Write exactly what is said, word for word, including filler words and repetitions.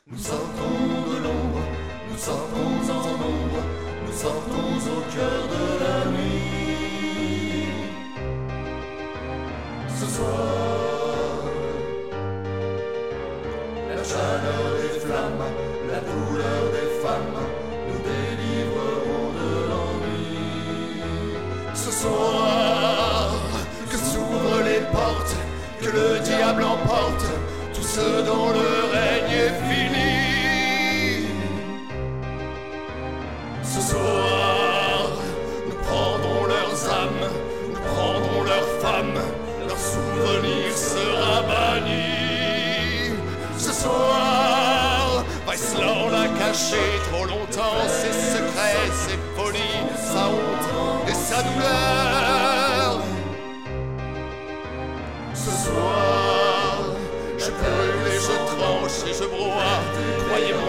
Nous sortons de l'ombre, nous sortons en nombre, nous sortons au cœur de la nuit. Ce soir, la chaleur des flammes, la douleur des femmes, nous délivreront de l'ennui. Ce soir, que s'ouvrent les portes, que le diable emporte tous ceux dont le règne est fini. Ce soir, nous prendrons leurs âmes, nous prendrons leurs femmes, leur souvenir sera banni. Ce soir, Weissland a caché trop longtemps ses secrets, ses folies, sa honte et sa douleur. Ce soir, je brûle et je tranche et je broie, croyez-moi.